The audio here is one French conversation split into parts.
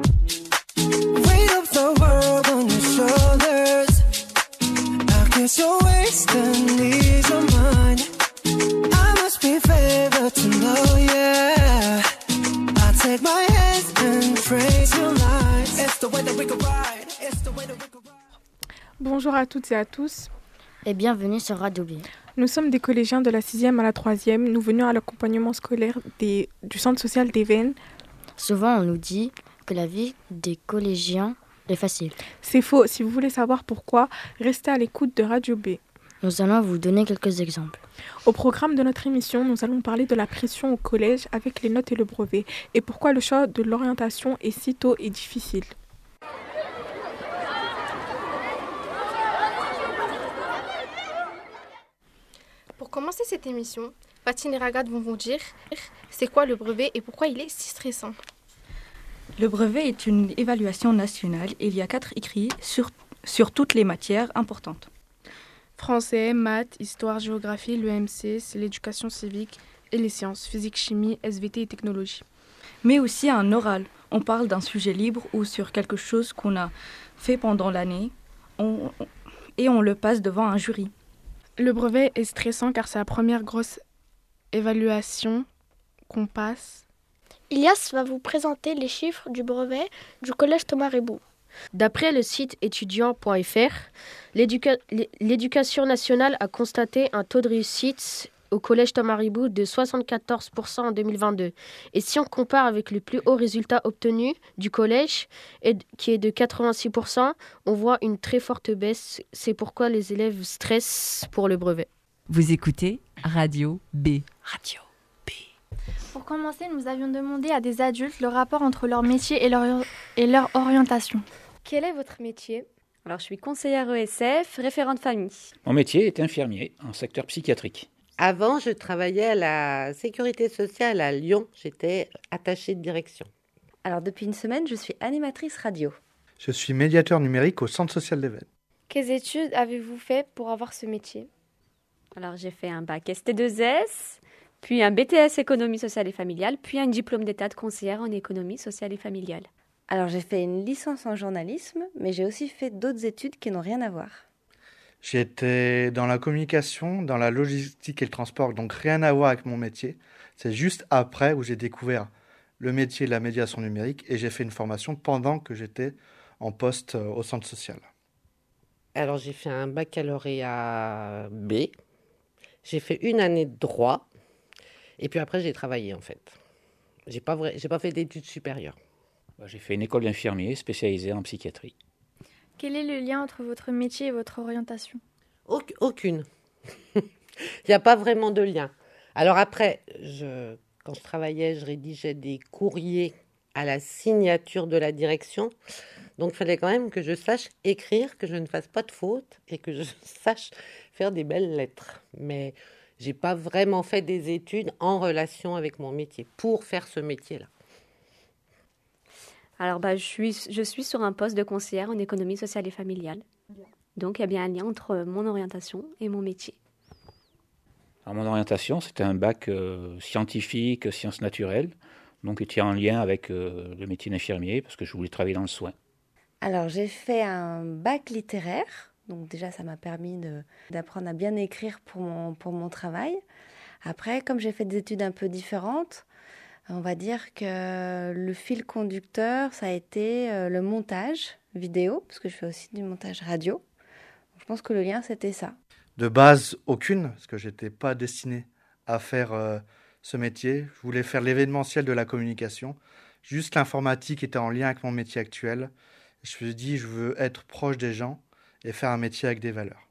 Weight of the world on your shoulders. I guess you're wasting ease of mind. I must be favored to know, yeah. I take my hands and trace your lines. It's the way that we could ride. It's the way that we could ride. Bonjour à toutes et à tous. Et bienvenue sur Radio B. Nous sommes des collégiens de la 6e à la 3e. Nous venons à l'accompagnement scolaire du centre social d'Évennes. Souvent, on nous dit que la vie des collégiens est facile. C'est faux. Si vous voulez savoir pourquoi, restez à l'écoute de Radio B. Nous allons vous donner quelques exemples. Au programme de notre émission, nous allons parler de la pression au collège avec les notes et le brevet et pourquoi le choix de l'orientation est si tôt et difficile. Pour commencer cette émission, Fatine et Ragad vont vous dire c'est quoi le brevet et pourquoi il est si stressant. Le brevet est une évaluation nationale. Il y a 4 écrits sur toutes les matières importantes. Français, maths, histoire, géographie, l'EMC, c'est l'éducation civique et les sciences, physique, chimie, SVT et technologie. Mais aussi un oral. On parle d'un sujet libre ou sur quelque chose qu'on a fait pendant l'année et on le passe devant un jury. Le brevet est stressant car c'est la première grosse évaluation qu'on passe. Ilias va vous présenter les chiffres du brevet du collège Thomas Rebout. D'après le site étudiant.fr, l'éducation nationale a constaté un taux de réussite au collège Thomas Rebout de 74% en 2022. Et si on compare avec le plus haut résultat obtenu du collège, qui est de 86%, on voit une très forte baisse. C'est pourquoi les élèves stressent pour le brevet. Vous écoutez Radio B. Radio B. Pour commencer, nous avions demandé à des adultes le rapport entre leur métier et leur orientation. Quel est votre métier ? Alors, je suis conseillère ESF, référente famille. Mon métier est infirmier en secteur psychiatrique. Avant, je travaillais à la sécurité sociale à Lyon. J'étais attachée de direction. Alors, depuis une semaine, je suis animatrice radio. Je suis médiateur numérique au centre social d'Évennes. Quelles études avez-vous fait pour avoir ce métier ? Alors, j'ai fait un bac ST2S, puis un BTS économie sociale et familiale, puis un diplôme d'état de conseillère en économie sociale et familiale. Alors, j'ai fait une licence en journalisme, mais j'ai aussi fait d'autres études qui n'ont rien à voir. J'étais dans la communication, dans la logistique et le transport, donc rien à voir avec mon métier. C'est juste après où j'ai découvert le métier de la médiation numérique et j'ai fait une formation pendant que j'étais en poste au centre social. Alors j'ai fait un baccalauréat B, j'ai fait une année de droit et puis après j'ai travaillé en fait. J'ai pas fait d'études supérieures. J'ai fait une école d'infirmier spécialisée en psychiatrie. Quel est le lien entre votre métier et votre orientation ? Aucune. Il n'y a pas vraiment de lien. Alors après, quand je travaillais, je rédigeais des courriers à la signature de la direction. Donc il fallait quand même que je sache écrire, que je ne fasse pas de fautes et que je sache faire des belles lettres. Mais je n'ai pas vraiment fait des études en relation avec mon métier pour faire ce métier-là. Alors, je suis sur un poste de conseillère en économie sociale et familiale. Donc, il y a bien un lien entre mon orientation et mon métier. Alors, mon orientation, c'était un bac scientifique, sciences naturelles, donc était en lien avec le métier d'infirmier parce que je voulais travailler dans le soin. Alors, j'ai fait un bac littéraire. Donc, déjà, ça m'a permis d'apprendre à bien écrire pour mon travail. Après, comme j'ai fait des études un peu différentes, on va dire que le fil conducteur, ça a été le montage vidéo, parce que je fais aussi du montage radio. Je pense que le lien, c'était ça. De base, aucune, parce que je n'étais pas destiné à faire ce métier. Je voulais faire l'événementiel de la communication. Juste l'informatique était en lien avec mon métier actuel. Je me suis dit, je veux être proche des gens et faire un métier avec des valeurs.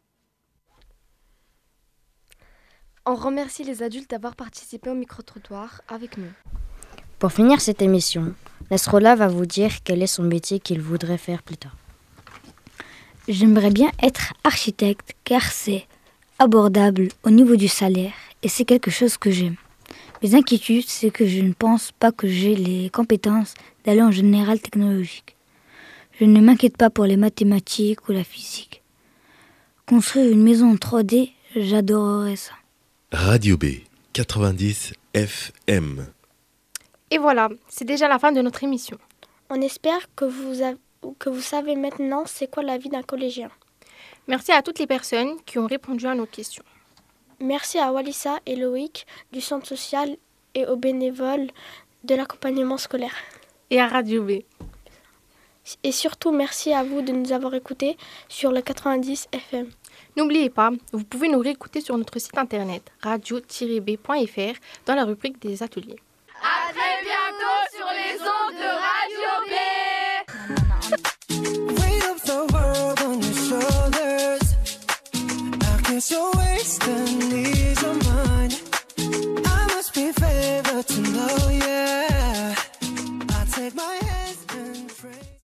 On remercie les adultes d'avoir participé au micro-trottoir avec nous. Pour finir cette émission, Nasrallah va vous dire quel est son métier qu'il voudrait faire plus tard. J'aimerais bien être architecte car c'est abordable au niveau du salaire et c'est quelque chose que j'aime. Mes inquiétudes, c'est que je ne pense pas que j'ai les compétences d'aller en général technologique. Je ne m'inquiète pas pour les mathématiques ou la physique. Construire une maison en 3D, j'adorerais ça. Radio B, 90 FM. Et voilà, c'est déjà la fin de notre émission. On espère que vous savez maintenant c'est quoi la vie d'un collégien. Merci à toutes les personnes qui ont répondu à nos questions. Merci à Walissa et Loïc du Centre social et aux bénévoles de l'accompagnement scolaire. Et à Radio B. Et surtout, merci à vous de nous avoir écoutés sur le 90 FM. N'oubliez pas, vous pouvez nous réécouter sur notre site internet radio-b.fr dans la rubrique des ateliers.